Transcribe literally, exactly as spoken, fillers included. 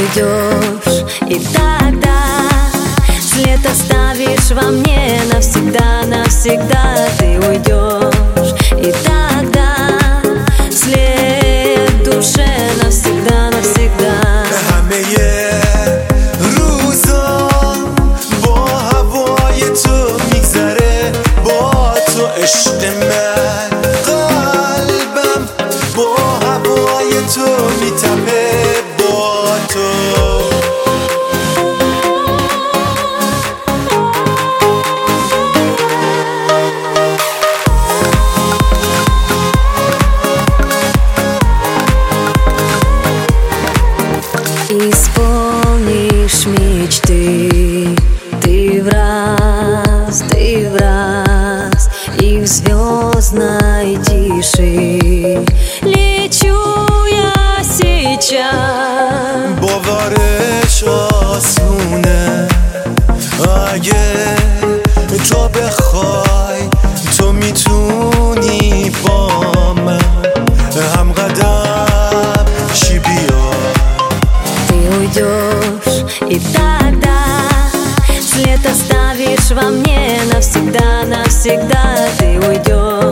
уйдешь, и тогда след оставишь во мне навсегда, навсегда ты уйдешь, и тогда след в душе навсегда, навсегда. عشق من قلبم با هوای تو میتپه با تو. Исполнишь мечты ты в раз, ты в раз, и в звездной тиши лечу я сейчас. باورش آسونه اگه تو بخوای تو میتونی با من هم قدم شی بیا. Ты уйдешь, и тогда след оставишь во мне навсегда, навсегда ты уйдешь.